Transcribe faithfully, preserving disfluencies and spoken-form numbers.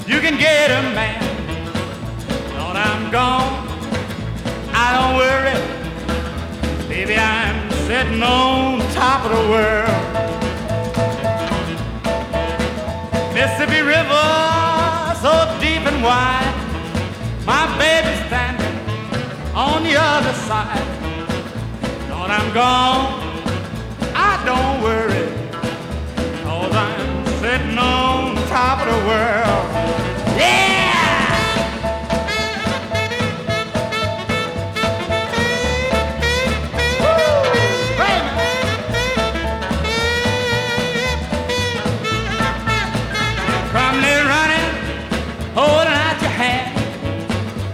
You can get a man. Lord, I'm gone. I don't worry. Baby, I'm sitting on top of the world. Mississippi River, so deep and wide. My baby's standing on the other side. Lord, I'm gone. I don't worry. Cause I'm sitting on top of the world.